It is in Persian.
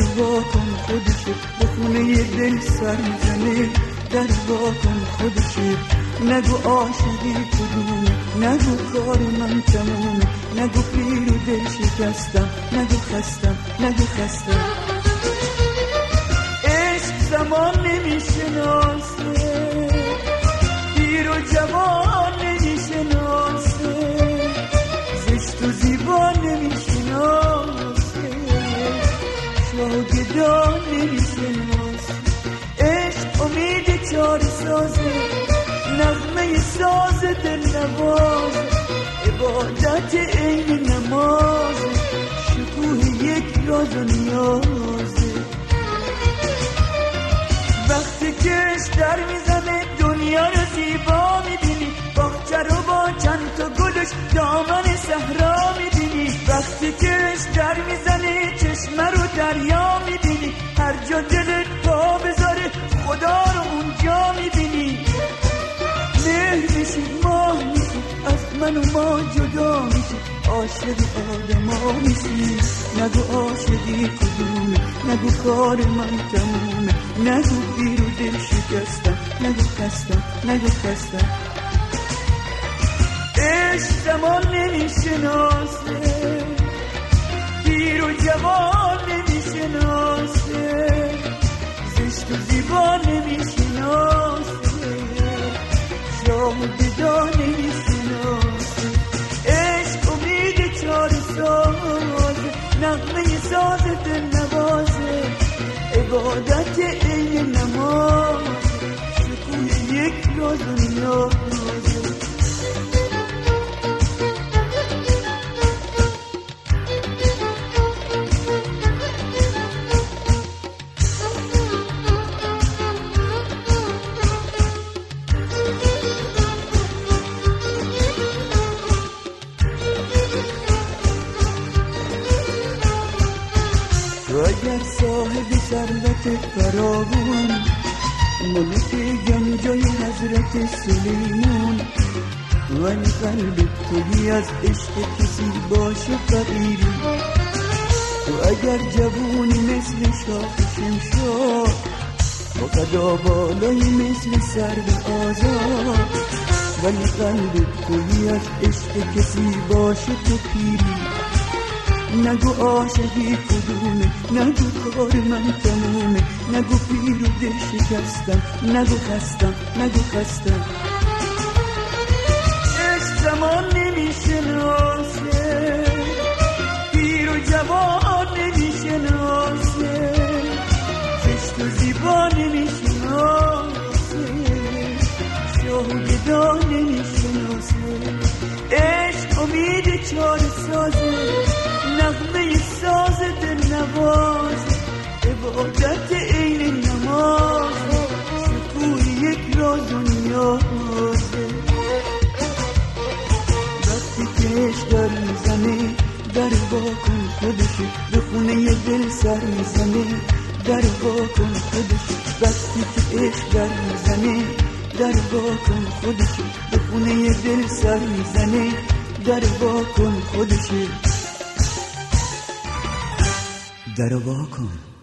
وا کن خودشه، به خونه دل سر میزنه در وا کن خودشه. نگو عاشقی کدومه، نگو کار من تمومه، نگو پیر و دل شکستم، نگو خستم، نگو خستم. عشق زمان نمیشناسه، پیر و جوان نمیشناسه، زشت و زیبا نمیشناسه، شاه و گدا نمیشناسه. عشق امید چار سازه، نغمه ساز دل نواز، عبادت عین نماز، شکوه یک راز و نیازه. وقتی که عشق در میزنه دنیا رو زیبا میبینی، باغچه رو با چند تا گلش دامن صحرا میبینی. وقتی که عشق در میزنه چشمه رو دریا میبینی، هر جا دلت پا بذاره خدا رو اونجا میبینی. مهر میشی ماه میشی، از من و ما جدا میشی، عاشق آدم ها میشی. نگو عاشقی کدومه، نگو کار من تمومه، نگو پیر و دل شکستم، نگو خستم، نگو خستم. عشق زمان نمیشناسه، پیر و جوان نمیشناسه، زشت و زیبا نمیشناسه، شاه و گدا نمیشناسه. عشق امید چار سازه، نغمه ساز دل نوازه، عبادت عین نماز، شکوه یک راز و نیازه. تو اگر صاحب ثروت فراوون، ملک گنجای حضرت سلیمان، ولی قلب توی از عشق کسی باشه فقیری. تو اگر جوونی مثل شاخ شمشاد، با قدا بالایی مثل سرو آزاد، ولی قلب توی از عشق کسی باشه تو پیری. نگو عاشقی کدومه، نگو کار من تمومه، نگو پیر و دل شکستم، نگو خستم، نگو خستم. عشق زمان نمیشناسه، پیر و جوان نمیشناسه، زشت و زیبا نمیشناسه، شاه و گدا نمیشناسه. عشق امید چار سازه، نغمه ساز دل نواز، عبادت عین نماز، شکوه یک راز و نیازه. وقتی که عشق در میزنه در وا کن خودشه، به خونه دل سر میزنه در وا کن خودشه. وقتی که عشق در میزنه در وا کن خودشه، به خونه دل سر میزنه در وا کن خودشه. در وا کن.